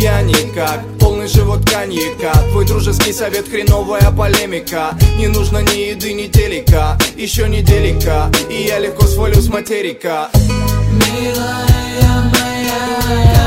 я никак, полный живот коньяка. Твой дружеский совет, хреновая полемика. Не нужно ни еды, ни телека, еще неделика, и я легко свалю с материка. Милая моя,